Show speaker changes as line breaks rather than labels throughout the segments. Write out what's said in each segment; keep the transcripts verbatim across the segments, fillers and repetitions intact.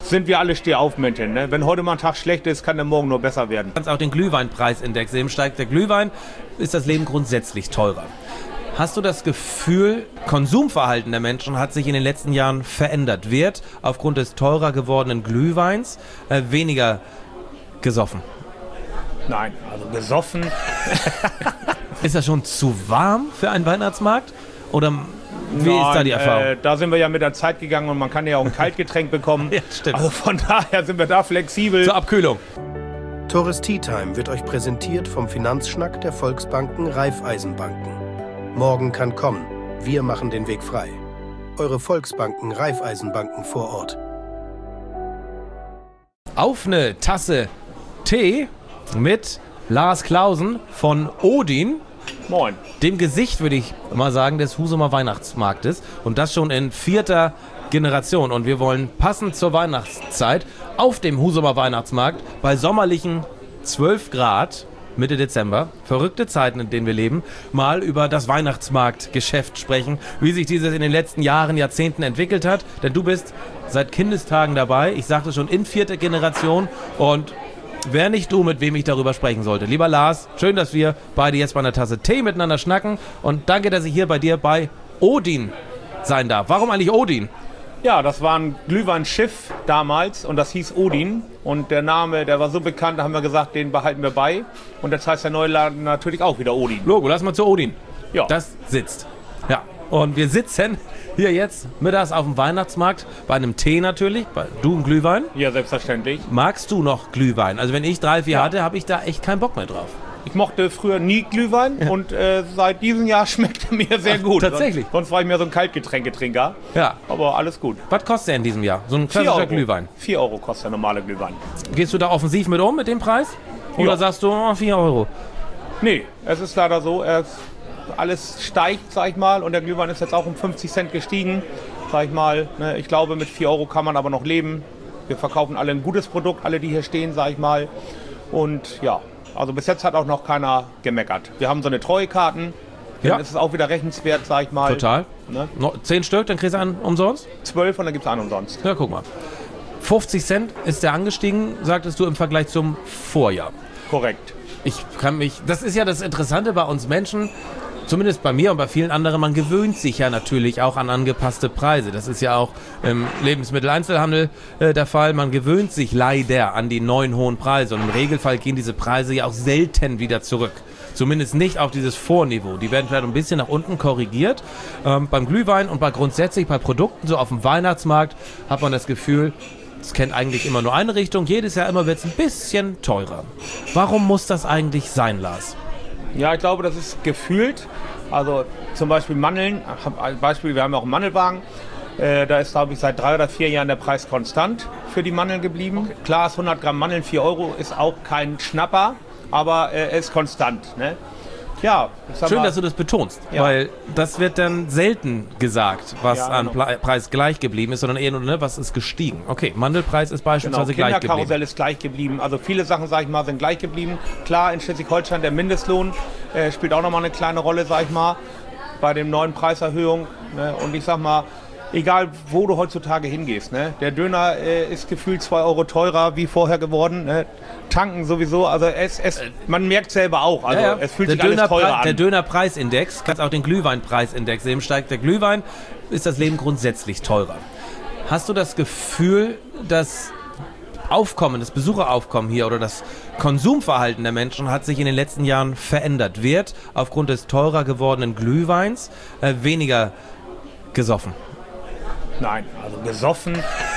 sind wir alle Stehaufmännchen. Ne? Wenn heute mal ein Tag schlecht ist, kann der morgen nur besser werden.
Du kannst auch den Glühweinpreisindex sehen. Steigt der Glühwein, ist das Leben grundsätzlich teurer. Hast du das Gefühl, Konsumverhalten der Menschen hat sich in den letzten Jahren verändert? Wird aufgrund des teurer gewordenen Glühweins äh, weniger gesoffen?
Nein, also gesoffen.
Ist das schon zu warm für einen Weihnachtsmarkt? Oder wie
Nein,
ist da die Erfahrung?
Äh, da sind wir ja mit der Zeit gegangen und man kann ja auch ein Kaltgetränk bekommen.
Ja, stimmt.
Also von daher sind wir da flexibel.
Zur Abkühlung.
Tourist Tea Time wird euch präsentiert vom Finanzschnack der Volksbanken Raiffeisenbanken. Morgen kann kommen. Wir machen den Weg frei. Eure Volksbanken Raiffeisenbanken vor Ort.
Auf eine Tasse Tee mit Lars Clausen von Odin.
Moin.
Dem Gesicht, würde ich mal sagen, des Husumer Weihnachtsmarktes. Und das schon in vierter Generation. Und wir wollen passend zur Weihnachtszeit auf dem Husumer Weihnachtsmarkt bei sommerlichen zwölf Grad Mitte Dezember, verrückte Zeiten, in denen wir leben, mal über das Weihnachtsmarktgeschäft sprechen, wie sich dieses in den letzten Jahren, Jahrzehnten entwickelt hat. Denn du bist seit Kindestagen dabei, ich sagte schon, in vierter Generation. Und wer nicht du, mit wem ich darüber sprechen sollte. Lieber Lars, schön, dass wir beide jetzt bei einer Tasse Tee miteinander schnacken. Und danke, dass ich hier bei dir bei Odin sein darf. Warum eigentlich Odin?
Ja, das war ein Glühweinschiff damals und das hieß Odin. Und der Name, der war so bekannt, da haben wir gesagt, den behalten wir bei. Und jetzt heißt der neue Laden natürlich auch wieder Odin.
Logo, lass mal zu Odin.
Ja.
Das sitzt. Ja. Und wir sitzen hier jetzt mittags auf dem Weihnachtsmarkt bei einem Tee natürlich. Bei, du ein Glühwein?
Ja, selbstverständlich.
Magst du noch Glühwein? Also wenn ich drei, vier
Ja.
hatte, habe ich da echt keinen Bock mehr drauf.
Ich mochte früher nie Glühwein
Ja.
und äh, seit diesem Jahr schmeckt er mir sehr
Ach,
gut.
tatsächlich?
Sonst, sonst war ich mehr so ein Kaltgetränketrinker.
Ja.
Aber alles gut.
Was kostet er in diesem Jahr? So ein
vier
klassischer
Euro.
Glühwein.
vier Euro kostet der normale Glühwein.
Gehst du da offensiv mit um, mit dem Preis? Oder
Ja.
sagst du, oh, vier Euro?
Nee, es ist leider so, es, alles steigt, sag ich mal, und der Glühwein ist jetzt auch um fünfzig Cent gestiegen, sag ich mal. Ne, ich glaube, mit vier Euro kann man aber noch leben. Wir verkaufen alle ein gutes Produkt, alle, die hier stehen, sag ich mal. Und ja, also bis jetzt hat auch noch keiner gemeckert. Wir haben so eine Treuekarten, dann
Ja.
ist es auch wieder rechenswert, sag ich mal.
Total.
Ne?
Noch zehn Stück, dann kriegst du einen umsonst?
zwölf und dann gibt es einen umsonst.
Ja, guck mal. fünfzig Cent ist der angestiegen, sagtest du, im Vergleich zum Vorjahr.
Korrekt.
Ich kann mich, das ist ja das Interessante bei uns Menschen, zumindest bei mir und bei vielen anderen, man gewöhnt sich ja natürlich auch an angepasste Preise. Das ist ja auch im Lebensmitteleinzelhandel äh, der Fall. Man gewöhnt sich leider an die neuen hohen Preise und im Regelfall gehen diese Preise ja auch selten wieder zurück. Zumindest nicht auf dieses Vorniveau. Die werden vielleicht ein bisschen nach unten korrigiert. Ähm, beim Glühwein und bei grundsätzlich bei Produkten, so auf dem Weihnachtsmarkt, hat man das Gefühl, es kennt eigentlich immer nur eine Richtung. Jedes Jahr immer wird es ein bisschen teurer. Warum muss das eigentlich sein, Lars?
Ja, ich glaube, das ist gefühlt. Also zum Beispiel Mandeln. Als Beispiel, wir haben ja auch einen Mandelwagen. Äh, da ist, glaube ich, seit drei oder vier Jahren der Preis konstant für die Mandeln geblieben. Okay. Klar ist hundert Gramm Mandeln, vier Euro, ist auch kein Schnapper, aber äh, er ist konstant. Ne? Ja, ich sag
Schön,
mal,
dass du das betonst,
Ja.
weil das wird dann selten gesagt, was
Ja,
an
genau.
Ple- Preis gleich geblieben ist, sondern eher nur, ne, was ist gestiegen. Okay, Mandelpreis ist
Genau,
beispielsweise gleich geblieben.
Kinderkarussell ist gleich geblieben. Also viele Sachen, sag ich mal, sind gleich geblieben. Klar, in Schleswig-Holstein der Mindestlohn äh, spielt auch nochmal eine kleine Rolle, sag ich mal, bei den neuen Preiserhöhungen. Ne? Und ich sag mal, egal wo du heutzutage hingehst, ne? Der Döner äh, ist gefühlt zwei Euro teurer wie vorher geworden. Ne? Tanken sowieso, also es, es, man merkt selber auch, also
Ja, ja.
es fühlt
der
sich alles
Dönerpre-
teurer an.
Der Dönerpreisindex, kannst auch den Glühweinpreisindex sehen, steigt der Glühwein, ist das Leben grundsätzlich teurer. Hast du das Gefühl, dass Aufkommen, das Besucheraufkommen hier oder das Konsumverhalten der Menschen hat sich in den letzten Jahren verändert? Wird aufgrund des teurer gewordenen Glühweins äh, weniger gesoffen?
Nein, also gesoffen.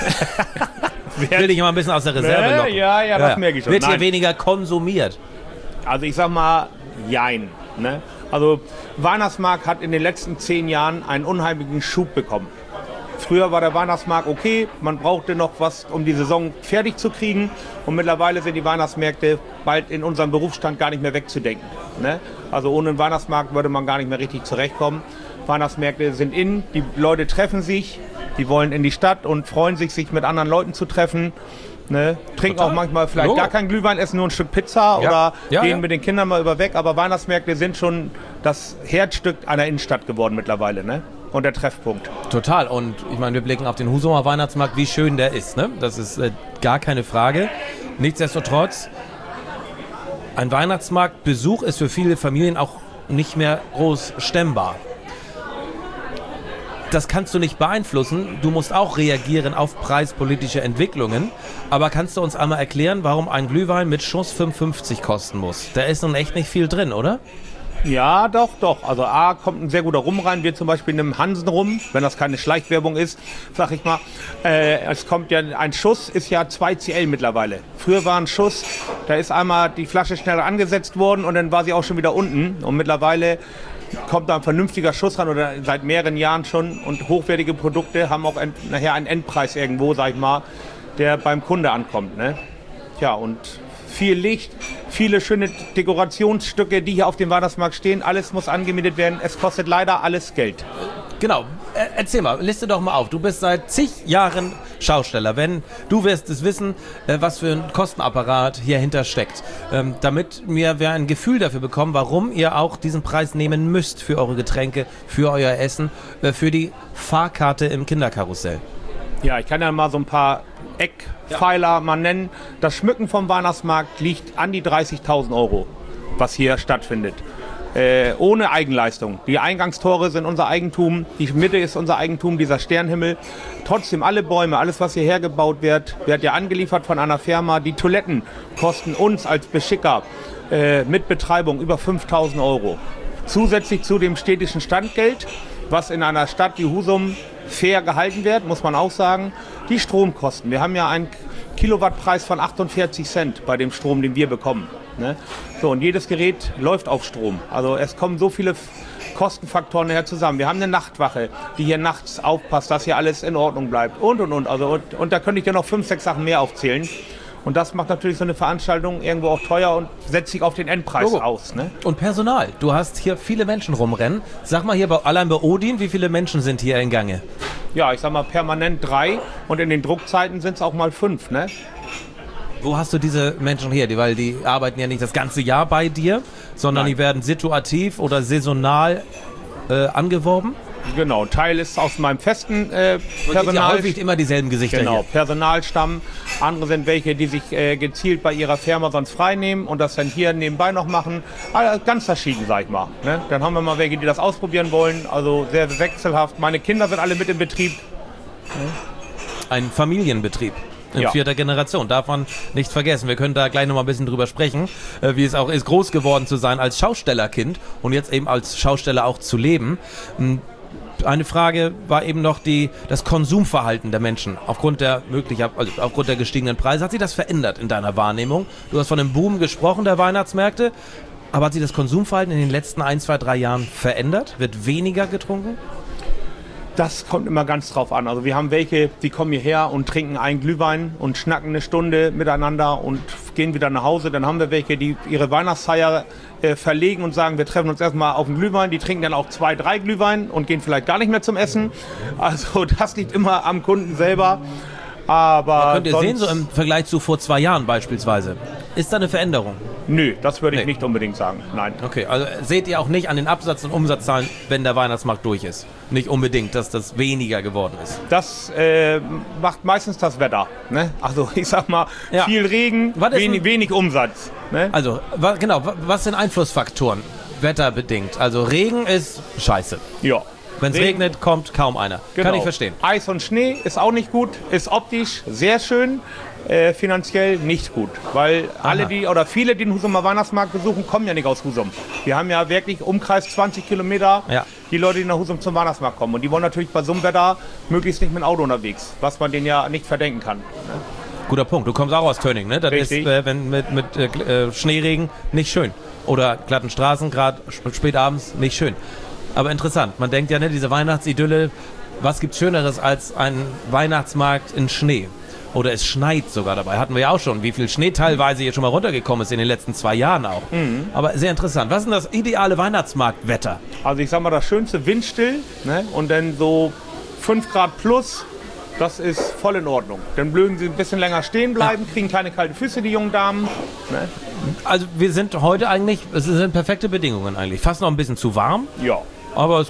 Ich will dich mal ein bisschen aus der Reserve
Ne,
locken.
ja, ja, das merke ich schon.
Wird hier
Nein.
weniger konsumiert?
Also ich sag mal, jein. Ne? Also Weihnachtsmarkt hat in den letzten zehn Jahren einen unheimlichen Schub bekommen. Früher war der Weihnachtsmarkt okay, man brauchte noch was, um die Saison fertig zu kriegen. Und mittlerweile sind die Weihnachtsmärkte bald in unserem Berufsstand gar nicht mehr wegzudenken. Ne? Also ohne einen Weihnachtsmarkt würde man gar nicht mehr richtig zurechtkommen. Weihnachtsmärkte sind in, die Leute treffen sich, die wollen in die Stadt und freuen sich, sich mit anderen Leuten zu treffen. Ne? Trinken
Total.
auch manchmal vielleicht
Logo.
gar kein Glühwein, essen nur ein Stück Pizza
Ja.
oder
Ja,
gehen
ja.
mit den Kindern mal über weg. Aber Weihnachtsmärkte sind schon das Herzstück einer Innenstadt geworden mittlerweile. Ne? und der Treffpunkt.
Total. Und ich meine, wir blicken auf den Husumer Weihnachtsmarkt, wie schön der ist. Ne? Das ist äh, gar keine Frage. Nichtsdestotrotz, ein Weihnachtsmarktbesuch ist für viele Familien auch nicht mehr groß stemmbar. Das kannst du nicht beeinflussen. Du musst auch reagieren auf preispolitische Entwicklungen. Aber kannst du uns einmal erklären, warum ein Glühwein mit Schuss fünf fünfzig kosten muss? Da ist nun echt nicht viel drin, oder?
Ja, doch, doch. Also A, kommt ein sehr guter Rum rein, wie zum Beispiel in einem Hansen-Rum, wenn das keine Schleichwerbung ist, sag ich mal. Äh, es kommt ja, ein Schuss ist ja zwei C L mittlerweile. Früher war ein Schuss, da ist einmal die Flasche schneller angesetzt worden und dann war sie auch schon wieder unten. Und mittlerweile kommt da ein vernünftiger Schuss ran oder seit mehreren Jahren schon. Und hochwertige Produkte haben auch ein, nachher einen Endpreis irgendwo, sag ich mal, der beim Kunde ankommt. Ne? Ja, und viel Licht, viele schöne Dekorationsstücke, die hier auf dem Weihnachtsmarkt stehen. Alles muss angemietet werden. Es kostet leider alles Geld.
Genau. Erzähl mal, liste doch mal auf. Du bist seit zig Jahren Schausteller. Wenn du wirst es wissen, was für ein Kostenapparat hier hinter steckt, damit wir ein Gefühl dafür bekommen, warum ihr auch diesen Preis nehmen müsst für eure Getränke, für euer Essen, für die Fahrkarte im Kinderkarussell.
Ja, ich kann ja mal so ein paar Eckpfeiler ja. mal nennen. Das Schmücken vom Weihnachtsmarkt liegt an die dreißigtausend Euro, was hier stattfindet. Äh, ohne Eigenleistung. Die Eingangstore sind unser Eigentum, die Mitte ist unser Eigentum, dieser Sternhimmel. Trotzdem alle Bäume, alles was hierher gebaut wird, wird ja angeliefert von einer Firma. Die Toiletten kosten uns als Beschicker äh, mit Betreibung über fünftausend Euro. Zusätzlich zu dem städtischen Standgeld, was in einer Stadt wie Husum fair gehalten wird, muss man auch sagen. Die Stromkosten. Wir haben ja einen Kilowattpreis von achtundvierzig Cent bei dem Strom, den wir bekommen. Ne? So, und jedes Gerät läuft auf Strom. Also es kommen so viele Kostenfaktoren her zusammen. Wir haben eine Nachtwache, die hier nachts aufpasst, dass hier alles in Ordnung bleibt. Und, und, und. Also, und, und da könnte ich ja noch fünf, sechs Sachen mehr aufzählen. Und das macht natürlich so eine Veranstaltung irgendwo auch teuer und setzt sich auf den Endpreis Logo. aus. Ne?
Und Personal. Du hast hier viele Menschen rumrennen. Sag mal hier bei, allein bei Odin, wie viele Menschen sind hier in Gange?
Ja, ich sag mal permanent drei und in den Druckzeiten sind es auch mal fünf. Ne?
Wo hast du diese Menschen her? Die, weil die arbeiten ja nicht das ganze Jahr bei dir, sondern Nein. die werden situativ oder saisonal äh, angeworben?
Genau, Teil ist aus meinem festen äh, Personal.
Ja häufig immer dieselben Gesichter
Genau,
hier.
Personalstamm. Andere sind welche, die sich äh, gezielt bei ihrer Firma sonst frei nehmen und das dann hier nebenbei noch machen. Also ganz verschieden, sag ich mal. Ne? Dann haben wir mal welche, die das ausprobieren wollen. Also sehr wechselhaft. Meine Kinder sind alle mit im Betrieb.
Ein Familienbetrieb. In ja. vierter Generation, darf man nicht vergessen. Wir können da gleich noch mal ein bisschen drüber sprechen, äh, wie es auch ist, groß geworden zu sein als Schaustellerkind und jetzt eben als Schausteller auch zu leben. Eine Frage war eben noch die, das Konsumverhalten der Menschen aufgrund der möglicher, also aufgrund der gestiegenen Preise. Hat sich das verändert in deiner Wahrnehmung? Du hast von einem Boom gesprochen der Weihnachtsmärkte, aber hat sich das Konsumverhalten in den letzten ein, zwei, drei Jahren verändert? Wird weniger getrunken?
Das kommt immer ganz drauf an. Also wir haben welche, die kommen hierher und trinken einen Glühwein und schnacken eine Stunde miteinander und gehen wieder nach Hause. Dann haben wir welche, die ihre Weihnachtsfeier äh, verlegen und sagen, wir treffen uns erstmal auf einen Glühwein. Die trinken dann auch zwei, drei Glühwein und gehen vielleicht gar nicht mehr zum Essen. Also das liegt immer am Kunden selber. Aber
da könnt ihr sehen, so im Vergleich zu vor zwei Jahren beispielsweise. Ist da eine Veränderung?
Nö, das würde ich
nee.
nicht unbedingt sagen, nein.
Okay, also seht ihr auch nicht an den Absatz- und Umsatzzahlen, wenn der Weihnachtsmarkt durch ist? Nicht unbedingt, dass das weniger geworden ist?
Das äh, macht meistens das Wetter. Ne? Also ich sag mal, ja. viel Regen, wenig, wenig Umsatz. Ne?
Also wa, genau, wa, was sind Einflussfaktoren wetterbedingt? Also Regen ist scheiße.
Ja.
Wenn es regnet, kommt kaum einer. Genau. Kann ich verstehen.
Eis und Schnee ist auch nicht gut, ist optisch sehr schön, äh, finanziell nicht gut. Weil Aha. alle die oder viele, die den Husumer Weihnachtsmarkt besuchen, kommen ja nicht aus Husum. Wir haben ja wirklich Umkreis zwanzig Kilometer, ja. die Leute, die nach Husum zum Weihnachtsmarkt kommen. Und die wollen natürlich bei so einem Wetter möglichst nicht mit dem Auto unterwegs, was man denen ja nicht verdenken kann. Ne?
Guter Punkt. Du kommst auch aus Tönning, ne? Das Richtig. ist, äh, wenn mit, mit äh, Schneeregen nicht schön. Oder glatten Straßen, gerade spät abends, nicht schön. Aber interessant, man denkt ja, ne, diese Weihnachtsidylle, was gibt's Schöneres als ein Weihnachtsmarkt in Schnee? Oder es schneit sogar dabei, hatten wir ja auch schon, wie viel Schnee teilweise hier schon mal runtergekommen ist in den letzten zwei Jahren auch. Mhm. Aber sehr interessant. Was ist denn das ideale Weihnachtsmarktwetter?
Also ich sag mal, das schönste windstill, ne? Und dann so fünf Grad plus, das ist voll in Ordnung. Dann blöden sie ein bisschen länger stehen bleiben, kriegen keine kalten Füße, die jungen Damen. Ne?
Also wir sind heute eigentlich, es sind perfekte Bedingungen eigentlich. Fast noch ein bisschen zu warm.
Ja.
Aber es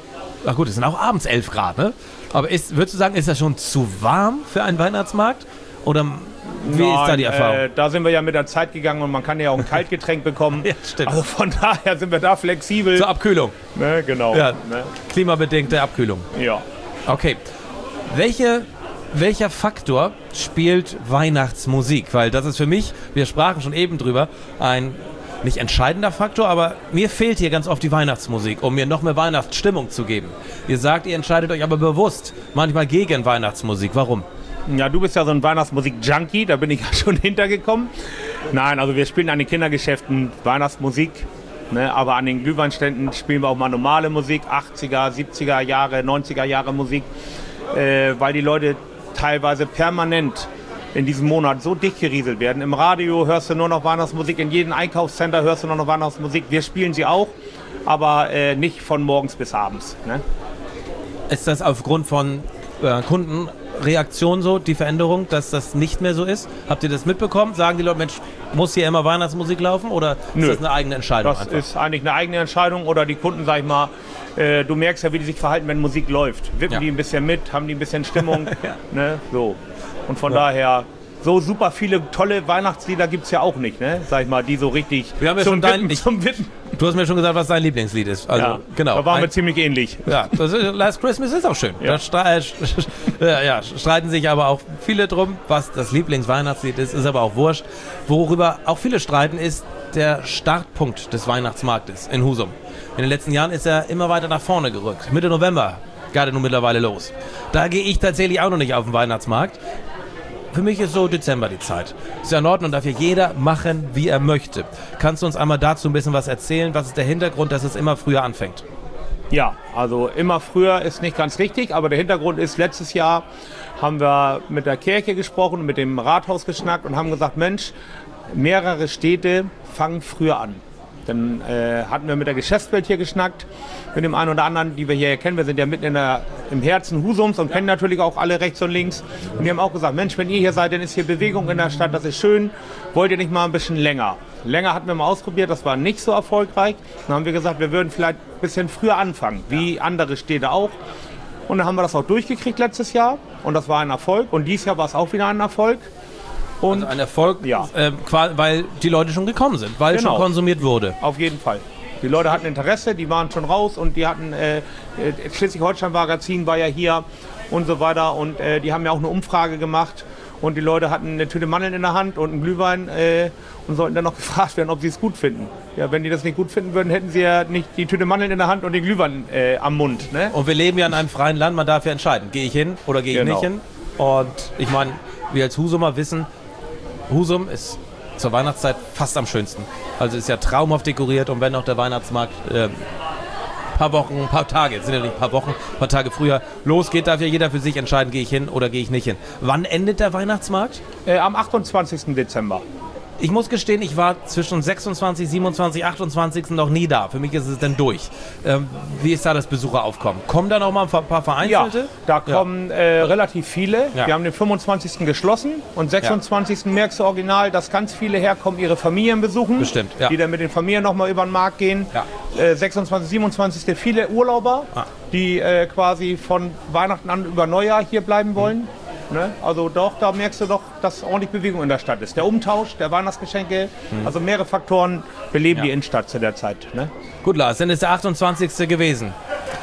ach gut, es sind auch abends elf Grad, ne? Aber ist, würdest du sagen, ist das schon zu warm für einen Weihnachtsmarkt? Oder wie
Nein,
ist da die Erfahrung?
Äh, da sind wir ja mit der Zeit gegangen und man kann ja auch ein Kaltgetränk bekommen.
Ja, stimmt.
Also von daher sind wir da flexibel.
Zur Abkühlung.
Ne, genau.
Ja,
ne?
klimabedingte Abkühlung.
Ja.
Okay. Welche, welcher Faktor spielt Weihnachtsmusik? Weil das ist für mich, wir sprachen schon eben drüber, ein nicht entscheidender Faktor, aber mir fehlt hier ganz oft die Weihnachtsmusik, um mir noch mehr Weihnachtsstimmung zu geben. Ihr sagt, ihr entscheidet euch aber bewusst manchmal gegen Weihnachtsmusik. Warum?
Ja, du bist ja so ein Weihnachtsmusik-Junkie, da bin ich ja schon hintergekommen. Nein, also wir spielen an den Kindergeschäften Weihnachtsmusik, ne, aber an den Glühweinständen spielen wir auch mal normale Musik, achtziger, siebziger Jahre, neunziger Jahre Musik, äh, weil die Leute teilweise permanent in diesem Monat so dicht gerieselt werden. Im Radio hörst du nur noch Weihnachtsmusik, in jedem Einkaufscenter hörst du nur noch Weihnachtsmusik. Wir spielen sie auch, aber äh, nicht von morgens bis abends. Ne?
Ist das aufgrund von äh, Kundenreaktion so, die Veränderung, dass das nicht mehr so ist? Habt ihr das mitbekommen? Sagen die Leute, Mensch, muss hier immer Weihnachtsmusik laufen oder
Nö,
ist das eine eigene Entscheidung?
Das
einfach?
ist eigentlich eine eigene Entscheidung oder die Kunden, sag ich mal, äh, du merkst ja, wie die sich verhalten, wenn Musik läuft. Wippen
Ja.
die ein bisschen mit, haben die ein bisschen Stimmung,
Ja.
ne? So. Und von
Ja.
daher, so super viele tolle Weihnachtslieder gibt es ja auch nicht, ne? Sag ich mal, die so richtig
Wir haben ja
zum,
schon dein-
Wippen,
ich-
zum Wippen.
Du hast mir schon gesagt, was dein Lieblingslied ist. Also,
Ja,
genau.
da waren wir
Ein-
ziemlich ähnlich.
Ja, das ist, Last Christmas ist auch schön.
Ja.
Da stre äh, ja, ja, streiten sich aber auch viele drum, was das Lieblingsweihnachtslied ist, ist aber auch wurscht. Worüber auch viele streiten, ist der Startpunkt des Weihnachtsmarktes in Husum. In den letzten Jahren ist er immer weiter nach vorne gerückt. Mitte November geht er nun mittlerweile los. Da gehe ich tatsächlich auch noch nicht auf den Weihnachtsmarkt. Für mich ist so Dezember die Zeit. Ist ja in Ordnung und darf hier jeder machen, wie er möchte. Kannst du uns einmal dazu ein bisschen was erzählen? Was ist der Hintergrund, dass es immer früher anfängt?
Ja, also immer früher ist nicht ganz richtig, aber der Hintergrund ist, letztes Jahr haben wir mit der Kirche gesprochen und mit dem Rathaus geschnackt und haben gesagt, Mensch, mehrere Städte fangen früher an. Dann äh, hatten wir mit der Geschäftswelt hier geschnackt, mit dem einen oder anderen, die wir hier kennen. Wir sind ja mitten in der, im Herzen Husums und kennen natürlich auch alle rechts und links. Und die haben auch gesagt, Mensch, wenn ihr hier seid, dann ist hier Bewegung in der Stadt, das ist schön. Wollt ihr nicht mal ein bisschen länger? Länger hatten wir mal ausprobiert, das war nicht so erfolgreich. Dann haben wir gesagt, wir würden vielleicht ein bisschen früher anfangen, wie andere Städte auch. Und dann haben wir das auch durchgekriegt letztes Jahr und das war ein Erfolg. Und dieses Jahr war es auch wieder ein Erfolg. Und
Also ein Erfolg,
Ja.
äh, qua- weil die Leute schon gekommen sind, weil
Genau.
schon konsumiert wurde.
auf jeden Fall. Die Leute hatten Interesse, die waren schon raus und die hatten, äh, äh, Schleswig-Holstein-Magazin war ja hier und so weiter und äh, die haben ja auch eine Umfrage gemacht und die Leute hatten eine Tüte Mandeln in der Hand und einen Glühwein äh, und sollten dann noch gefragt werden, ob sie es gut finden. Ja, wenn die das nicht gut finden würden, hätten sie ja nicht die Tüte Mandeln in der Hand und den Glühwein äh, am Mund. Ne?
Und wir leben ja in einem freien Land, man darf ja entscheiden, gehe ich hin oder gehe ich
Genau.
nicht hin. Und ich meine, wir als Husumer wissen, Husum ist zur Weihnachtszeit fast am schönsten. Also ist ja traumhaft dekoriert und wenn auch der Weihnachtsmarkt äh, paar Wochen, ein paar Tage, jetzt sind ja nicht ein paar Wochen, ein paar Tage früher losgeht, darf ja jeder für sich entscheiden, gehe ich hin oder gehe ich nicht hin. Wann endet der Weihnachtsmarkt?
Äh, am achtundzwanzigsten Dezember.
Ich muss gestehen, ich war zwischen sechsundzwanzig, siebenundzwanzig, achtundzwanzig noch nie da. Für mich ist es dann durch. Ähm, wie ist da das Besucheraufkommen? Kommen da noch mal ein paar
Ja,
Vereinzelte?
da kommen äh, relativ viele.
Ja.
Wir haben den fünfundzwanzigsten geschlossen und sechsundzwanzigsten merkst du original, dass ganz viele herkommen, ihre Familien besuchen.
Bestimmt, ja.
Die dann mit den Familien nochmal über den Markt gehen.
Ja.
Äh, sechsundzwanzigsten, siebenundzwanzigsten viele Urlauber,
Ah.
die äh, quasi von Weihnachten an über Neujahr hier bleiben wollen. Ne? Also doch, da merkst du doch, dass ordentlich Bewegung in der Stadt ist. Der Umtausch, der Weihnachtsgeschenke, also mehrere Faktoren beleben
Ja.
die Innenstadt zu der Zeit. Ne?
Gut, Lars, dann ist der achtundzwanzigste gewesen.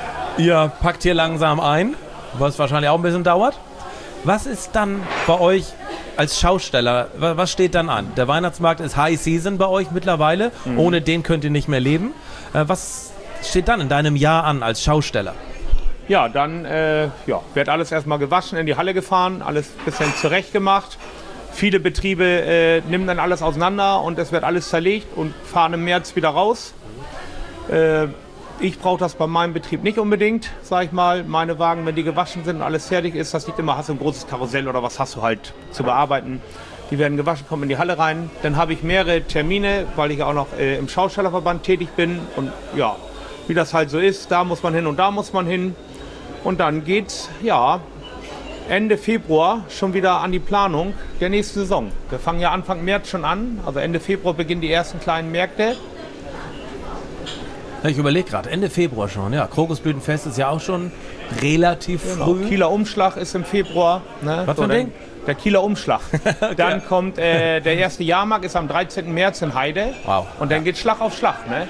Ihr packt hier langsam ein, was wahrscheinlich auch ein bisschen dauert. Was ist dann bei euch als Schausteller, wa- was steht dann an? Der Weihnachtsmarkt ist High Season bei euch mittlerweile. Ohne den könnt ihr nicht mehr leben. Äh, was steht dann in deinem Jahr an als Schausteller?
Ja, dann äh, ja, wird alles erstmal gewaschen, in die Halle gefahren, alles ein bisschen zurecht gemacht. Viele Betriebe äh, nehmen dann alles auseinander und es wird alles zerlegt und fahren im März wieder raus. Äh, ich brauche das bei meinem Betrieb nicht unbedingt, sag ich mal. Meine Wagen, wenn die gewaschen sind und alles fertig ist, das liegt immer, hast du ein großes Karussell oder was hast du halt zu bearbeiten. Die werden gewaschen, kommen in die Halle rein. Dann habe ich mehrere Termine, weil ich ja auch noch äh, im Schaustellerverband tätig bin. Und ja, wie das halt so ist, da muss man hin und da muss man hin. Und dann geht's, ja, Ende Februar schon wieder an die Planung der nächsten Saison. Wir fangen ja Anfang März schon an, also Ende Februar beginnen die ersten kleinen Märkte.
Ich überlege gerade, Ende Februar schon. Ja, Krokusblütenfest ist ja auch schon relativ
Genau.
früh.
Kieler Umschlag ist im Februar. Ne?
Was für ein
dann-
Ding?
Der Kieler Umschlag.
Okay.
Dann kommt äh, der erste Jahrmarkt, ist am dreizehnten März in Heide.
Wow.
Und dann geht Schlag auf Schlag. Ne?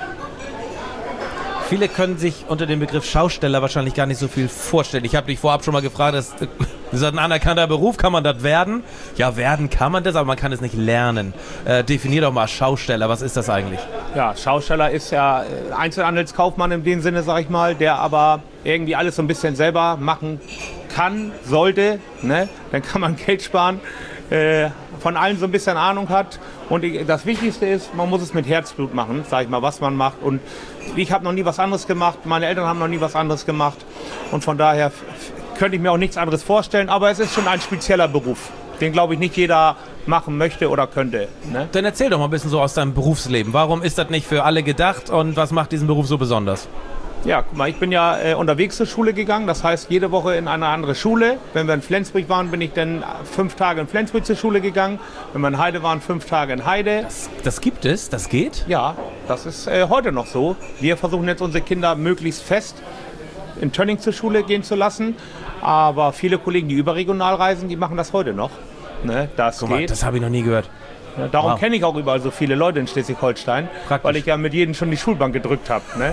Viele können sich unter dem Begriff Schausteller wahrscheinlich gar nicht so viel vorstellen. Ich habe dich vorab schon mal gefragt, das ist ein anerkannter Beruf, kann man das werden? Ja, werden kann man das, aber man kann es nicht lernen. Äh, definier doch mal Schausteller, was ist das eigentlich?
Ja, Schausteller ist ja äh, Einzelhandelskaufmann in dem Sinne, sag ich mal, der aber irgendwie alles so ein bisschen selber machen kann, sollte. Ne? Dann kann man Geld sparen, äh, von allem so ein bisschen Ahnung hat. Und ich, das Wichtigste ist, man muss es mit Herzblut machen, sag ich mal, was man macht. Und ich habe noch nie was anderes gemacht, meine Eltern haben noch nie was anderes gemacht. Und von daher f- f- könnte ich mir auch nichts anderes vorstellen. Aber es ist schon ein spezieller Beruf, den, glaube ich, nicht jeder machen möchte oder könnte. Ne?
Dann erzähl doch mal ein bisschen so aus deinem Berufsleben. Warum ist das nicht für alle gedacht und was macht diesen Beruf so besonders?
Ja, guck mal, ich bin ja äh, unterwegs zur Schule gegangen, das heißt jede Woche in eine andere Schule. Wenn wir in Flensburg waren, bin ich dann fünf Tage in Flensburg zur Schule gegangen. Wenn wir in Heide waren, fünf Tage in Heide.
Das, das gibt es, das geht?
Ja, das ist äh, heute noch so. Wir versuchen jetzt unsere Kinder möglichst fest in Tönning zur Schule gehen zu lassen. Aber viele Kollegen, die überregional reisen, die machen das heute noch. Ne, das
Guck mal,
geht.
das habe ich noch nie gehört.
Ja, darum
Wow.
kenne ich auch überall so viele Leute in Schleswig-Holstein,
Praktisch.
weil ich ja mit jedem schon die Schulbank gedrückt habe. Ne?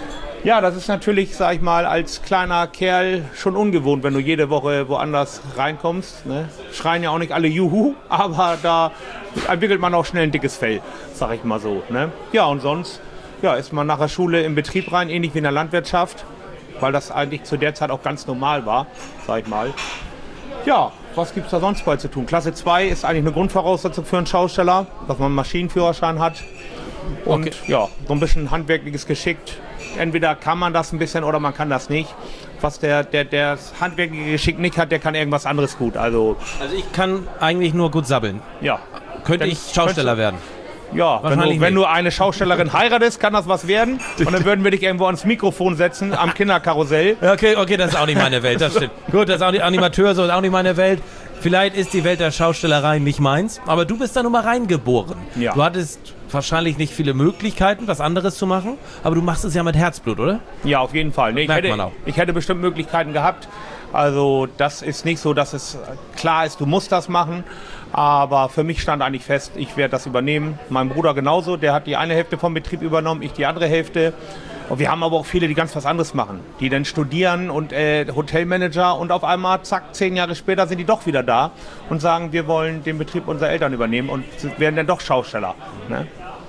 Ja, das ist natürlich, sag ich mal, als kleiner Kerl schon ungewohnt, wenn du jede Woche woanders reinkommst. Ne? Schreien ja auch nicht alle Juhu, aber da entwickelt man auch schnell ein dickes Fell, sag ich mal so. Ne? Ja, und sonst ja, ist man nach der Schule im Betrieb rein, ähnlich wie in der Landwirtschaft, weil das eigentlich zu der Zeit auch ganz normal war, sag ich mal. Ja, was gibt es da sonst bei zu tun? Klasse zwei ist eigentlich eine Grundvoraussetzung für einen Schausteller, dass man einen Maschinenführerschein hat. Und
Okay.
ja, so ein bisschen handwerkliches Geschick. Entweder kann man das ein bisschen oder man kann das nicht. Was der, der, der das handwerkliche Geschick nicht hat, der kann irgendwas anderes gut. Also,
Also ich kann eigentlich nur gut sabbeln.
ja.
Könnte
Dann
ich Schausteller
könntest-
werden?
Ja, wenn
Wahrscheinlich
du, wenn
nicht.
du eine Schaustellerin heiratest, kann das was werden. Und dann würden wir dich irgendwo ans Mikrofon setzen, am Kinderkarussell.
Okay, okay, das ist auch nicht meine Welt, das stimmt. Gut, das ist auch nicht Animateur, so ist auch nicht meine Welt. Vielleicht ist die Welt der Schaustellerei nicht meins, aber du bist da nun mal reingeboren.
Ja.
Du hattest wahrscheinlich nicht viele Möglichkeiten, was anderes zu machen, aber du machst es ja mit Herzblut, oder?
Ja, auf jeden Fall. Nee, ich,
Merkt
hätte,
man auch.
ich hätte bestimmt Möglichkeiten gehabt. Also das ist nicht so, dass es klar ist, du musst das machen. Aber für mich stand eigentlich fest, ich werde das übernehmen. Mein Bruder genauso, der hat die eine Hälfte vom Betrieb übernommen, ich die andere Hälfte. Und wir haben aber auch viele, die ganz was anderes machen. Die dann studieren und äh, Hotelmanager und auf einmal, zack, zehn Jahre später sind die doch wieder da und sagen, wir wollen den Betrieb unserer Eltern übernehmen und werden dann doch Schausteller. Ne?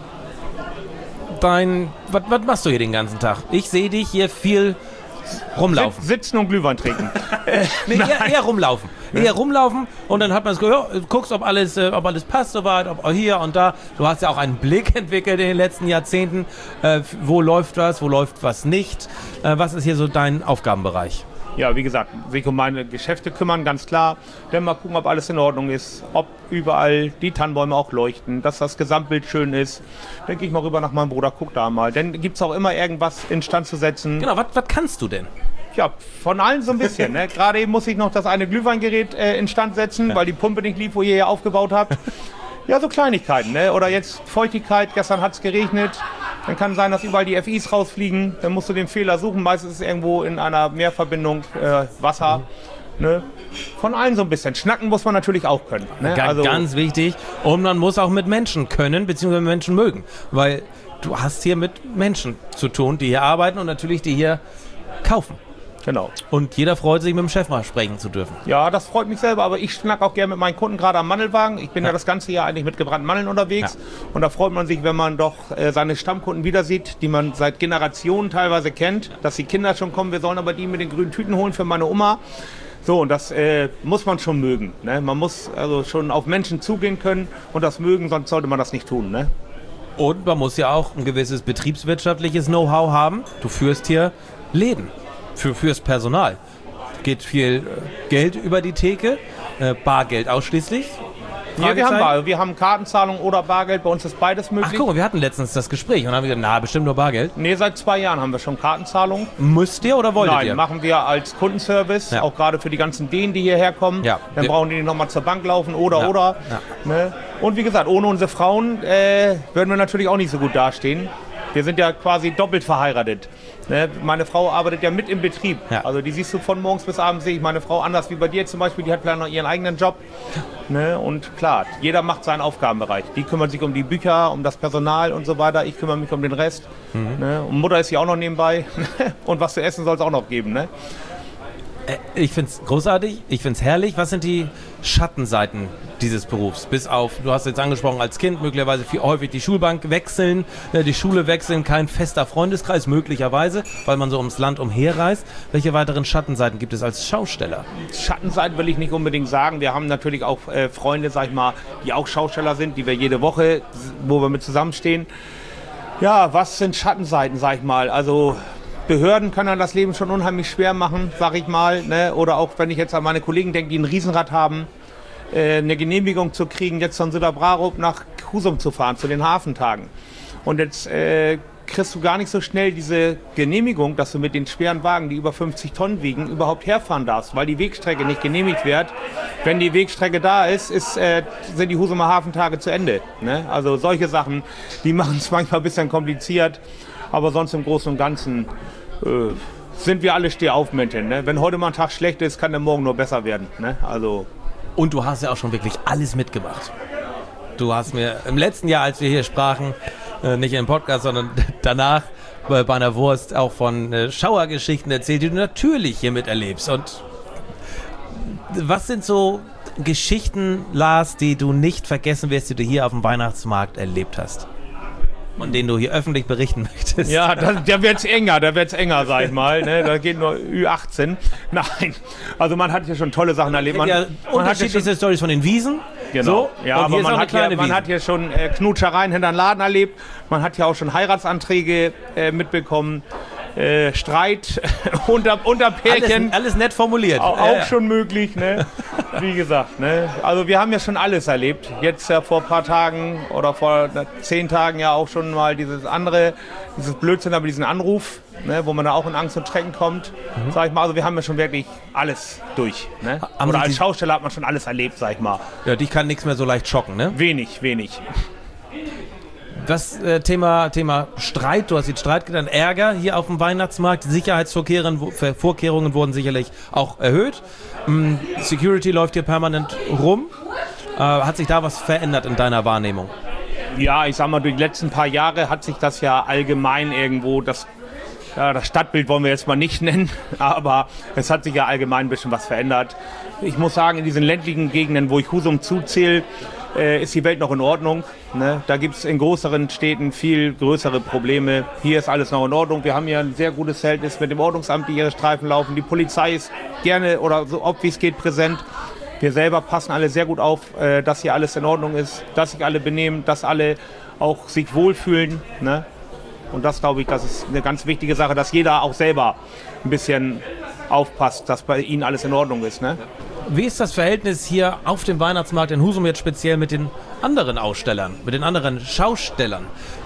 Dein, was, was machst du hier den ganzen Tag? Ich sehe dich hier viel rumlaufen.
Sitzen und Glühwein trinken. äh,
Nee, eher, eher rumlaufen. Eher rumlaufen und dann hat man es gehört, ja, guckst, ob alles, äh, ob alles passt soweit, ob hier und da. Du hast ja auch einen Blick entwickelt in den letzten Jahrzehnten. Äh, wo läuft was, wo läuft was nicht? Äh, was ist hier so dein Aufgabenbereich?
Ja, wie gesagt, sich um meine Geschäfte kümmern, ganz klar. Dann mal gucken, ob alles in Ordnung ist, ob überall die Tannenbäume auch leuchten, dass das Gesamtbild schön ist. Dann gehe ich mal rüber nach meinem Bruder, guck da mal. Dann gibt es auch immer irgendwas instand zu setzen.
Genau, was was kannst du denn?
Ja, von allen so ein bisschen. Ne? Gerade eben muss ich noch das eine Glühweingerät äh, instand setzen, weil die Pumpe nicht lief, wo ihr hier aufgebaut habt. Ja, so Kleinigkeiten. Ne? Oder jetzt Feuchtigkeit, gestern hat es geregnet. Dann kann sein, dass überall die F Is rausfliegen. Dann musst du den Fehler suchen. Meistens ist es irgendwo in einer Meerverbindung äh, Wasser. Ne? Von allen so ein bisschen. Schnacken muss man natürlich auch können. Ne?
Ga-
Also,
Ganz wichtig. Und man muss auch mit Menschen können, beziehungsweise Menschen mögen. Weil du hast hier mit Menschen zu tun, die hier arbeiten und natürlich die hier kaufen.
genau.
Und jeder freut sich, mit dem Chef mal sprechen zu dürfen.
Ja, das freut mich selber, aber ich schnack auch gerne mit meinen Kunden, gerade am Mandelwagen. Ich bin ja, das ganze Jahr eigentlich mit gebrannten Mandeln unterwegs.
Ja.
Und da freut man sich, wenn man doch äh, seine Stammkunden wieder sieht, die man seit Generationen teilweise kennt, dass die Kinder schon kommen, wir sollen aber die mit den grünen Tüten holen für meine Oma. So, und das äh, muss man schon mögen. Ne? Man muss also schon auf Menschen zugehen können und das mögen, sonst sollte man das nicht tun. Ne?
Und man muss ja auch ein gewisses betriebswirtschaftliches Know-how haben. Du führst hier Läden für, fürs Personal. Geht viel äh, Geld über die Theke, äh, Bargeld ausschließlich.
Ja, wir haben,
Fragezeichen.
Bar, wir haben Kartenzahlung oder Bargeld, bei uns ist beides
Ach
möglich.
guck mal, wir hatten letztens das Gespräch und haben gesagt, na, bestimmt nur Bargeld.
Nee, seit zwei Jahren haben wir schon Kartenzahlung.
Müsst ihr oder wolltet
Nein,
ihr?
machen wir als Kundenservice,
Ja.
auch gerade für die ganzen Dänen, die hierher kommen.
Ja.
Dann
Wir-
brauchen die nicht nochmal zur Bank laufen oder,
Ja.
oder.
Ja.
Ne? Und wie gesagt, ohne unsere Frauen äh, würden wir natürlich auch nicht so gut dastehen. Wir sind ja quasi doppelt verheiratet. Ne? Meine Frau arbeitet ja mit im Betrieb.
Ja.
Also die siehst du von morgens bis abends, sehe ich meine Frau anders wie bei dir zum Beispiel. Die hat vielleicht noch ihren eigenen Job. Ne? Und klar, jeder macht seinen Aufgabenbereich. Die kümmert sich um die Bücher, um das Personal und so weiter. Ich kümmere mich um den Rest. Mhm. Ne? Und Mutter ist hier auch noch nebenbei. Und was zu essen soll es auch noch geben. Ne?
Ich finde es großartig, ich finde es herrlich. Was sind die Schattenseiten dieses Berufs? Bis auf, du hast jetzt angesprochen, als Kind möglicherweise viel häufig die Schulbank wechseln, die Schule wechseln, kein fester Freundeskreis, möglicherweise, weil man so ums Land umherreist. Welche weiteren Schattenseiten gibt es als Schausteller?
Schattenseiten will ich nicht unbedingt sagen. Wir haben natürlich auch äh, Freunde, sag ich mal, die auch Schausteller sind, die wir jede Woche, wo wir mit zusammenstehen. Ja, was sind Schattenseiten, sag ich mal? Also Behörden können das Leben schon unheimlich schwer machen, sag ich mal. Ne? Oder auch, wenn ich jetzt an meine Kollegen denke, die ein Riesenrad haben, äh, eine Genehmigung zu kriegen, jetzt von Söderbrarup nach Husum zu fahren, zu den Hafentagen. Und jetzt äh, kriegst du gar nicht so schnell diese Genehmigung, dass du mit den schweren Wagen, die über fünfzig Tonnen wiegen, überhaupt herfahren darfst, weil die Wegstrecke nicht genehmigt wird. Wenn die Wegstrecke da ist, ist äh, sind die Husumer Hafentage zu Ende. Ne? Also solche Sachen, die machen es manchmal ein bisschen kompliziert. Aber sonst im Großen und Ganzen äh, sind wir alle Stehaufmännchen. Ne? Wenn heute mal ein Tag schlecht ist, kann der morgen nur besser werden. Ne? Also
und du hast ja auch schon wirklich alles mitgemacht. Du hast mir im letzten Jahr, als wir hier sprachen, äh, nicht im Podcast, sondern danach bei, bei einer Wurst auch von äh, Schauergeschichten erzählt, die du natürlich hier miterlebst. Und was sind so Geschichten, Lars, die du nicht vergessen wirst, die du hier auf dem Weihnachtsmarkt erlebt hast? Und den du hier öffentlich berichten möchtest.
Ja, da, da wird's enger, da wird's enger, sag ich mal. Ne? Da geht nur Ü achtzehn. Nein, also man hat hier schon tolle Sachen erlebt. Man,
ja,
man
unterschiedliche Storys von den Wiesen.
Genau.
So,
ja, aber man hat, hier, man hat hier schon äh, Knutschereien hinter den Laden erlebt. Man hat hier auch schon Heiratsanträge äh, mitbekommen. Äh, Streit unter, unter Pärchen.
Alles, alles nett formuliert.
Auch,
ja,
auch
ja.
schon möglich, ne? Wie gesagt, ne? Also wir haben ja schon alles erlebt. Jetzt ja vor ein paar Tagen oder vor zehn Tagen ja auch schon mal dieses andere, dieses Blödsinn, aber diesen Anruf, ne? Wo man da auch in Angst und Schrecken kommt. Mhm. Sag ich mal, also wir haben ja schon wirklich alles durch. Ne? Oder als Schausteller hat man schon alles erlebt, sag ich mal.
Ja, dich kann nichts mehr so leicht schocken, ne?
Wenig, wenig.
Das äh, Thema, Thema Streit, du hast jetzt Streit genannt, Ärger hier auf dem Weihnachtsmarkt, Sicherheitsvorkehrungen Vorkehrungen wurden sicherlich auch erhöht. Ähm, Security läuft hier permanent rum. Äh, hat sich da was verändert in deiner Wahrnehmung?
Ja, ich sag mal, durch die letzten paar Jahre hat sich das ja allgemein irgendwo, das, ja, das Stadtbild wollen wir jetzt mal nicht nennen, aber es hat sich ja allgemein ein bisschen was verändert. Ich muss sagen, in diesen ländlichen Gegenden, wo ich Husum zuzähle, äh, ist die Welt noch in Ordnung. Ne? Da gibt es in größeren Städten viel größere Probleme. Hier ist alles noch in Ordnung. Wir haben hier ein sehr gutes Verhältnis mit dem Ordnungsamt, die ihre Streifen laufen. Die Polizei ist gerne oder so oft wie es geht präsent. Wir selber passen alle sehr gut auf, äh, dass hier alles in Ordnung ist, dass sich alle benehmen, dass alle auch sich wohlfühlen. Ne? Und das, glaube ich, das ist eine ganz wichtige Sache, dass jeder auch selber ein bisschen aufpasst, dass bei ihnen alles in Ordnung ist. Ne?
Wie ist das Verhältnis hier auf dem Weihnachtsmarkt in Husum jetzt speziell mit den anderen Ausstellern, mit den anderen Schaustellern?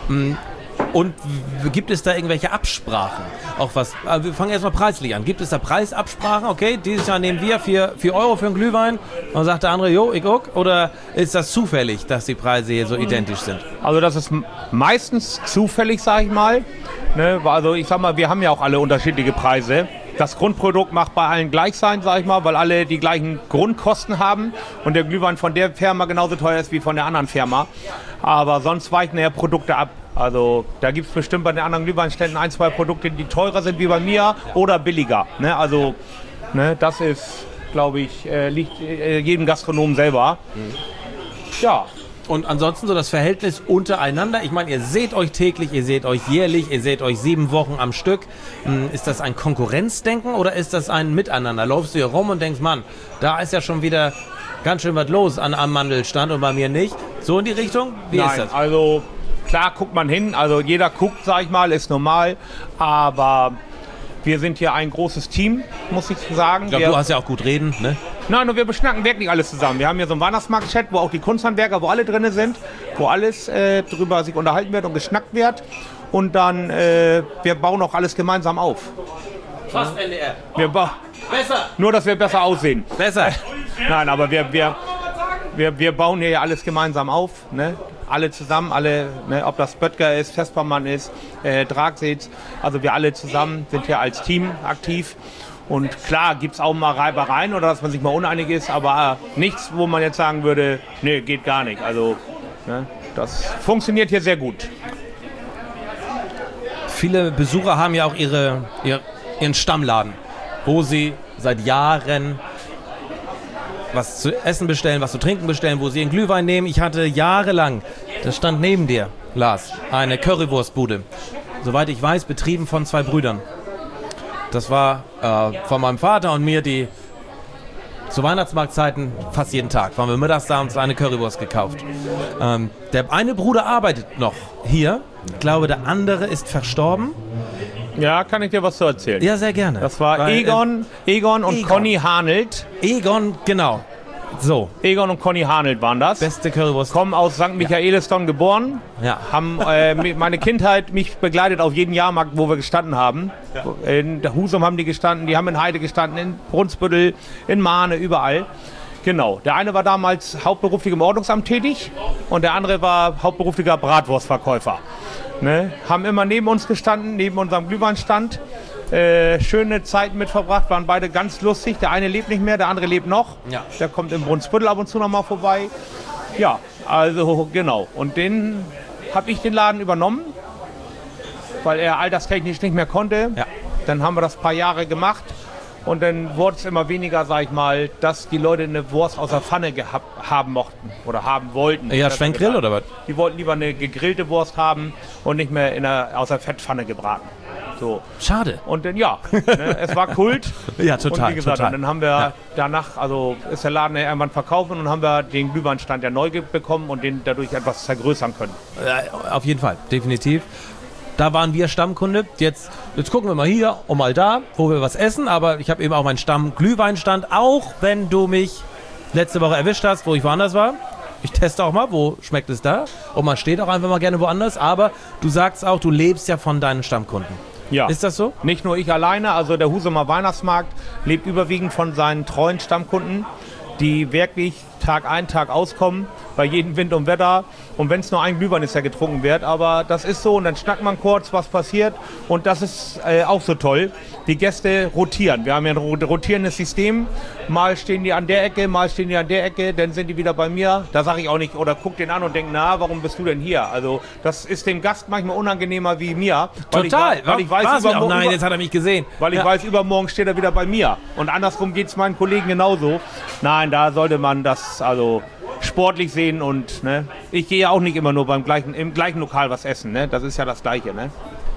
Und gibt es da irgendwelche Absprachen? Auch was, wir fangen erstmal preislich an. Gibt es da Preisabsprachen? Okay, dieses Jahr nehmen wir vier Euro für einen Glühwein. Und dann sagt der andere, jo, ich auch. Oder ist das zufällig, dass die Preise hier so identisch sind?
Also das ist meistens zufällig, sage ich mal. Ne? Also ich sag mal, wir haben ja auch alle unterschiedliche Preise. Das Grundprodukt macht bei allen gleich sein, sage ich mal, weil alle die gleichen Grundkosten haben und der Glühwein von der Firma genauso teuer ist wie von der anderen Firma. Aber sonst weichen ja Produkte ab. Also da gibt es bestimmt bei den anderen Glühweinständen ein, zwei Produkte, die teurer sind wie bei mir oder billiger. Ne? Also ne, das ist, glaube ich, äh, liegt äh, jedem Gastronomen selber. Mhm. Ja.
Und ansonsten so das Verhältnis untereinander. Ich meine, ihr seht euch täglich, ihr seht euch jährlich, ihr seht euch sieben Wochen am Stück. Ist das ein Konkurrenzdenken oder ist das ein Miteinander? Läufst du hier rum und denkst, Mann, da ist ja schon wieder ganz schön was los an, am Mandelstand und bei mir nicht. So in die Richtung? Wie
Nein,
ist das?
Also klar guckt man hin, also jeder guckt, sag ich mal, ist normal, aber wir sind hier ein großes Team, muss ich sagen.
Ich glaube, du hast ja auch gut reden, ne?
Nein, und wir beschnacken wirklich alles zusammen. Wir haben hier so einen Weihnachtsmarkt-Chat, wo auch die Kunsthandwerker, wo alle drin sind, wo alles äh, drüber sich unterhalten wird und geschnackt wird. Und dann, äh, wir bauen auch alles gemeinsam auf.
Fast N D R.
Wir ba-
Besser.
Nur, dass wir besser aussehen.
Besser.
Nein, aber wir, wir, wir, wir bauen hier ja alles gemeinsam auf, ne? Alle zusammen, alle, ne? Ob das Böttger ist, Vespermann ist, äh, Dragsitz, also wir alle zusammen sind hier als Team aktiv. Und klar gibt es auch mal Reibereien oder dass man sich mal uneinig ist, aber äh, nichts, wo man jetzt sagen würde, nee, geht gar nicht. Also ne? Das funktioniert hier sehr gut.
Viele Besucher haben ja auch ihre, ihr, ihren Stammladen, wo sie seit Jahren was zu essen bestellen, was zu trinken bestellen, wo sie einen Glühwein nehmen. Ich hatte jahrelang, das stand neben dir, Lars, eine Currywurstbude. Soweit ich weiß, betrieben von zwei Brüdern. Das war äh, von meinem Vater und mir die zu Weihnachtsmarktzeiten fast jeden Tag. Waren wir mittags da und uns eine Currywurst gekauft. Ähm, der eine Bruder arbeitet noch hier. Ich glaube, der andere ist verstorben.
Ja, kann ich dir was zu erzählen?
Ja, sehr gerne.
Das war
Weil,
Egon, äh, Egon und
Egon.
Conny Hanelt.
Egon, genau. So.
Egon und Conny Hanelt waren das.
Beste Currywurst.
Kommen aus Sankt Michaeliston geboren.
Ja.
Haben äh, meine Kindheit mich begleitet auf jeden Jahrmarkt, wo wir gestanden haben. Ja. In der Husum haben die gestanden, die haben in Heide gestanden, in Brunsbüttel, in Mahne, überall. Genau. Der eine war damals hauptberuflich im Ordnungsamt tätig und der andere war hauptberuflicher Bratwurstverkäufer. Ne? Haben immer neben uns gestanden, neben unserem Glühweinstand. Äh, schöne Zeiten mit verbracht, waren beide ganz lustig. Der eine lebt nicht mehr, der andere lebt noch. Ja. Der kommt im Brunsbüttel ab und zu noch mal vorbei. Ja, also genau. Und den habe ich den Laden übernommen, weil er alterstechnisch nicht mehr konnte. Ja. Dann haben wir das ein paar Jahre gemacht. Und dann wurde es immer weniger, sag ich mal, dass die Leute eine Wurst aus der Pfanne gehabt, haben mochten oder haben wollten.
Ja, Schwenkgrill oder was?
Die wollten lieber eine gegrillte Wurst haben und nicht mehr in der, aus der Fettpfanne gebraten. So.
Schade.
Und dann ja, ne, es war Kult.
Ja, total.
Und wie gesagt,
total.
Und dann haben wir
ja.
danach, also ist der Laden ja irgendwann verkauft und haben wir den Glühweinstand ja neu bekommen und den dadurch etwas vergrößern können.
Ja, auf jeden Fall, definitiv. Da waren wir Stammkunde. Jetzt, jetzt gucken wir mal hier und mal da, wo wir was essen. Aber ich habe eben auch meinen Stamm-Glühweinstand. Auch wenn du mich letzte Woche erwischt hast, wo ich woanders war. Ich teste auch mal, wo schmeckt es da. Und man steht auch einfach mal gerne woanders. Aber du sagst auch, du lebst ja von deinen Stammkunden.
Ja.
Ist das so?
Nicht nur ich alleine. Also der Husumer Weihnachtsmarkt lebt überwiegend von seinen treuen Stammkunden, die wirklich Tag ein, Tag auskommen, bei jedem Wind und Wetter. Und wenn es nur ein Glühwein ist, der getrunken wird. Aber das ist so und dann schnackt man kurz, was passiert. Und das ist äh, auch so toll. Die Gäste rotieren. Wir haben ja ein rotierendes System. Mal stehen die an der Ecke, mal stehen die an der Ecke, dann sind die wieder bei mir. Da sage ich auch nicht, oder guck den an und denke, na, warum bist du denn hier? Also das ist dem Gast manchmal unangenehmer wie mir. Weil
Total.
Ich, weil ich weiß,
übermorgen,
übermorgen,
nein, jetzt hat er mich gesehen.
Weil ich ja. weiß, übermorgen steht er wieder bei mir. Und andersrum geht es meinen Kollegen genauso. Nein, da sollte man das also sportlich sehen und ne, ich gehe ja auch nicht immer nur beim gleichen, im gleichen Lokal was essen. Ne? Das ist ja das Gleiche. Ne?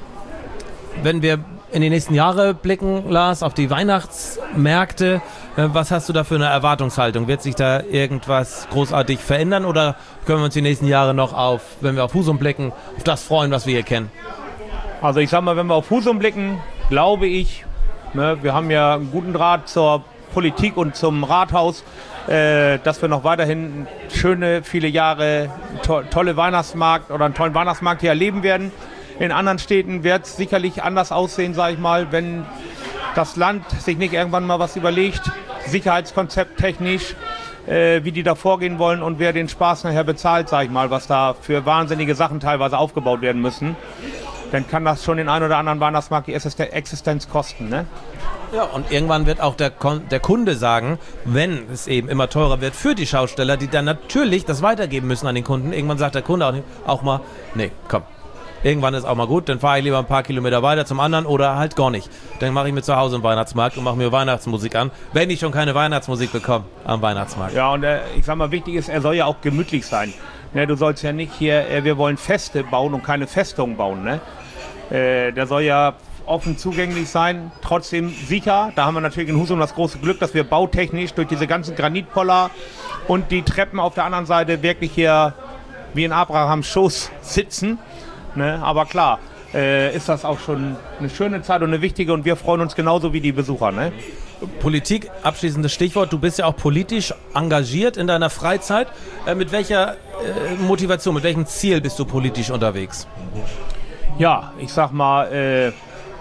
Wenn wir in die nächsten Jahre blicken, Lars, auf die Weihnachtsmärkte, was hast du da für eine Erwartungshaltung? Wird sich da irgendwas großartig verändern oder können wir uns die nächsten Jahre noch auf, wenn wir auf Husum blicken, auf das freuen, was wir hier kennen?
Also ich sag mal, wenn wir auf Husum blicken, glaube ich, ne, wir haben ja einen guten Draht zur Politik und zum Rathaus, äh, dass wir noch weiterhin schöne, viele Jahre to- tolle Weihnachtsmarkt oder einen tollen Weihnachtsmarkt hier erleben werden. In anderen Städten wird es sicherlich anders aussehen, sage ich mal, wenn das Land sich nicht irgendwann mal was überlegt, Sicherheitskonzept technisch, äh, wie die da vorgehen wollen und wer den Spaß nachher bezahlt, sage ich mal, was da für wahnsinnige Sachen teilweise aufgebaut werden müssen. Dann kann das schon den einen oder anderen Weihnachtsmarkt die Existenz kosten, ne?
Ja, und irgendwann wird auch der, Kon- der Kunde sagen, wenn es eben immer teurer wird für die Schausteller, die dann natürlich das weitergeben müssen an den Kunden. Irgendwann sagt der Kunde auch, auch mal, nee, komm, irgendwann ist auch mal gut, dann fahre ich lieber ein paar Kilometer weiter zum anderen oder halt gar nicht. Dann mache ich mir zu Hause einen Weihnachtsmarkt und mache mir Weihnachtsmusik an, wenn ich schon keine Weihnachtsmusik bekomme am Weihnachtsmarkt.
Ja, und äh, ich sag mal, wichtig ist, er soll ja auch gemütlich sein. Ne, du sollst ja nicht hier, äh, wir wollen Feste bauen und keine Festungen bauen, ne? Äh, der soll ja offen zugänglich sein, trotzdem sicher. Da haben wir natürlich in Husum das große Glück, dass wir bautechnisch durch diese ganzen Granitpoller und die Treppen auf der anderen Seite wirklich hier wie in Abrahams Schoß sitzen. Ne? Aber klar, äh, ist das auch schon eine schöne Zeit und eine wichtige und wir freuen uns genauso wie die Besucher. Ne?
Politik, abschließendes Stichwort. Du bist ja auch politisch engagiert in deiner Freizeit. Äh, mit welcher äh, Motivation, mit welchem Ziel bist du politisch unterwegs?
Ja, ich sag mal, äh,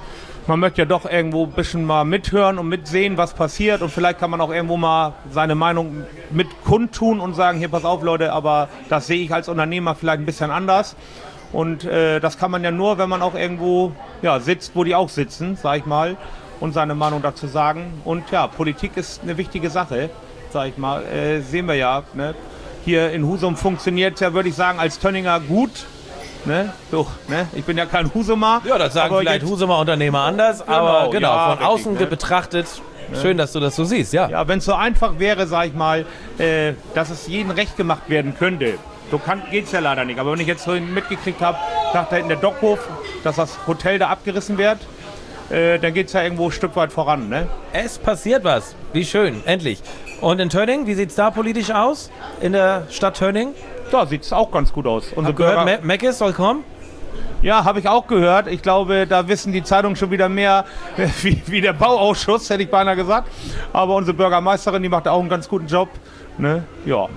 man möchte ja doch irgendwo ein bisschen mal mithören und mitsehen, was passiert. Und vielleicht kann man auch irgendwo mal seine Meinung mit kundtun und sagen, hier, pass auf, Leute, aber das sehe ich als Unternehmer vielleicht ein bisschen anders. Und äh, das kann man ja nur, wenn man auch irgendwo ja, sitzt, wo die auch sitzen, sag ich mal, und seine Meinung dazu sagen. Und ja, Politik ist eine wichtige Sache, sag ich mal. Äh, sehen wir ja, ne? Hier in Husum funktioniert es ja, würde ich sagen, als Tönninger gut. Ne? So, ne? Ich bin ja kein Husumer.
Ja, das sagen vielleicht jetzt Husumer Unternehmer anders, genau, aber genau, ja, von richtig, außen ne? betrachtet, ne? Schön, dass du das so siehst, ja.
Ja, wenn es so einfach wäre, sag ich mal, äh, dass es jedem recht gemacht werden könnte. So geht es ja leider nicht. Aber wenn ich jetzt so mitgekriegt habe, nach da in der Dockhof, dass das Hotel da abgerissen wird, äh, dann geht es ja irgendwo ein Stück weit voran, ne?
Es passiert was. Wie schön, endlich. Und in Tönning, wie sieht es da politisch aus? In der Stadt Tönning?
Da sieht es auch ganz gut aus.
Unsere Hab gehört, Me- Meckes soll kommen?
Ja, habe ich auch gehört. Ich glaube, da wissen die Zeitungen schon wieder mehr wie, wie der Bauausschuss, hätte ich beinahe gesagt. Aber unsere Bürgermeisterin, die macht auch einen ganz guten Job. Ne? Ja.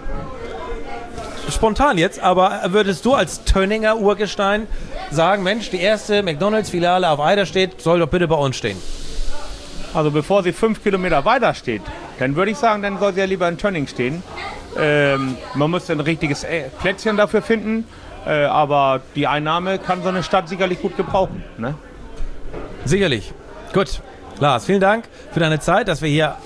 Spontan jetzt, aber würdest du als Tönninger Urgestein sagen, Mensch, die erste McDonalds-Filiale auf Eiderstedt soll doch bitte bei uns stehen?
Also bevor sie fünf Kilometer weiter steht, dann würde ich sagen, dann soll sie ja lieber in Tönning stehen. Ähm, man müsste ein richtiges Plätzchen dafür finden, äh, aber die Einnahme kann so eine Stadt sicherlich gut gebrauchen. Ne?
Sicherlich. Gut. Lars, vielen Dank für deine Zeit, dass wir hier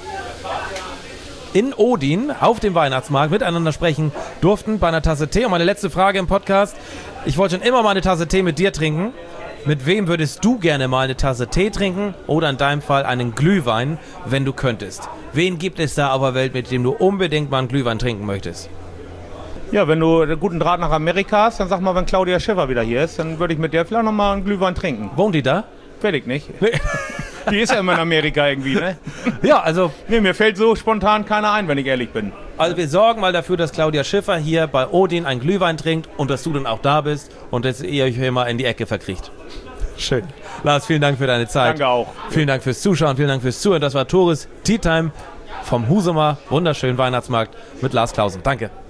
in Odin auf dem Weihnachtsmarkt miteinander sprechen durften bei einer Tasse Tee. Und meine letzte Frage im Podcast. Ich wollte schon immer mal eine Tasse Tee mit dir trinken. Mit wem würdest du gerne mal eine Tasse Tee trinken oder in deinem Fall einen Glühwein, wenn du könntest? Wen gibt es da auf der Welt, mit dem du unbedingt mal einen Glühwein trinken möchtest?
Ja, wenn du einen guten Draht nach Amerika hast, dann sag mal, wenn Claudia Schiffer wieder hier ist, dann würde ich mit der vielleicht noch mal einen Glühwein trinken.
Wohnt die da?
Weiß ich nicht. Die ist ja immer in Amerika irgendwie, ne?
Ja, also...
Nee, mir fällt so spontan keiner ein, wenn ich ehrlich bin.
Also wir sorgen mal dafür, dass Claudia Schiffer hier bei Odin einen Glühwein trinkt und dass du dann auch da bist und dass ihr euch hier mal in die Ecke verkriecht. Schön. Lars, vielen Dank für deine Zeit.
Danke auch.
Vielen Dank fürs Zuschauen, vielen Dank fürs Zuhören. Das war Tores Tea Time vom Husumer wunderschönen Weihnachtsmarkt mit Lars Clausen. Danke.